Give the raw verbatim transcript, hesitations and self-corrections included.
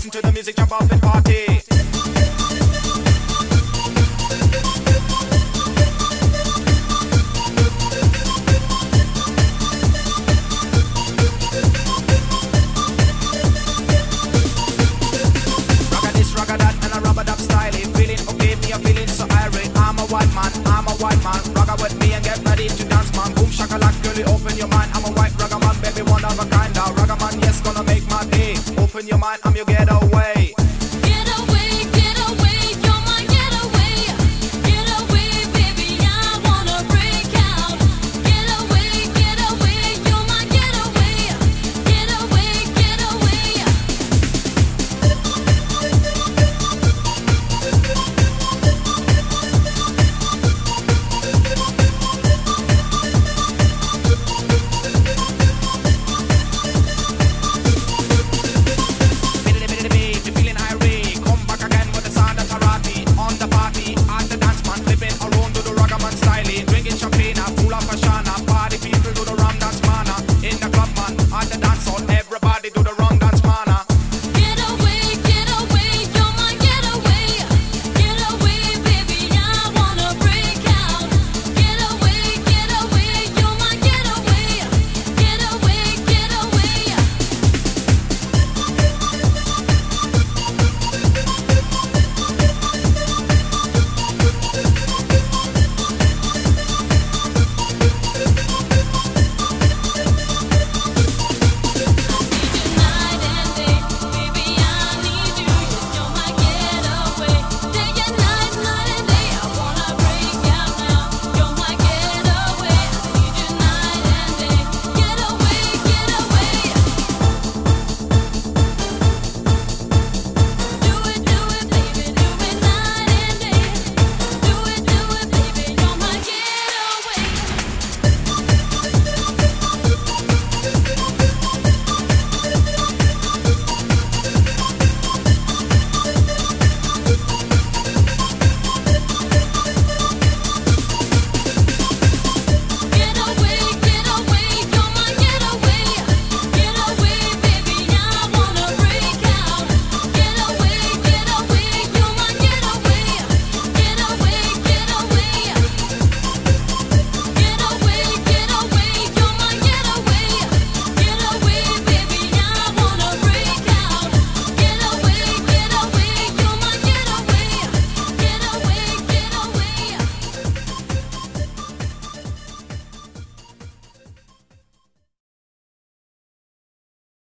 listen to the music, jump off and party. White man, I'm a white man. Ragga with me and get ready to dance, man. Boom shakalak, girlie, open your mind. I'm a white ragga man, baby, one of a kind. A ragga man, yes, gonna make my day. Open your mind, I'm your getaway. Drinking champagne, full of Ashana. Party people do the rum dance mana. In the club man, on the dance hall.